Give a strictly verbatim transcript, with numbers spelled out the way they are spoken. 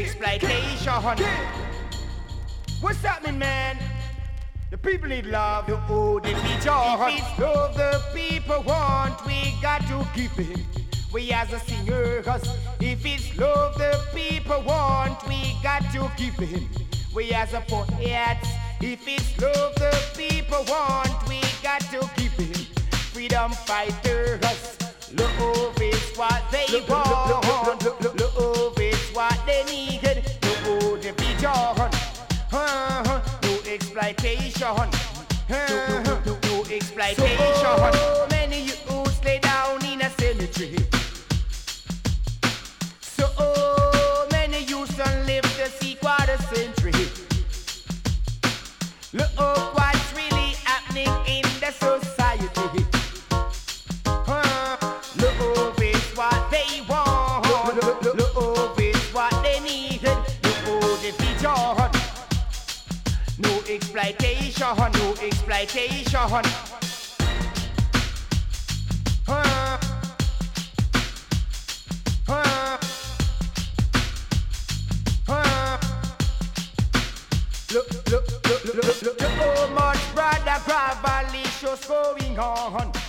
exploitation. What's happening, man? The people need love. The old if it's love the people want, we got to give it. We as a singers, if it's love the people want, we got to give it. We as a poets, if it's love the people want, we got to give it. Freedom fighters, love is what they want. Love is what they need. No division, no exploitation, no exploitation. So many youths lay down in a cemetery. So many youths don't live to see quarter century. Look what's really happening in the society. Uh, love is what they want. Love is what they need. No division, no exploitation, no exploitation. Uh, uh, uh. Look, look, look, look, look, look, look, how much brother Gravalicious going on.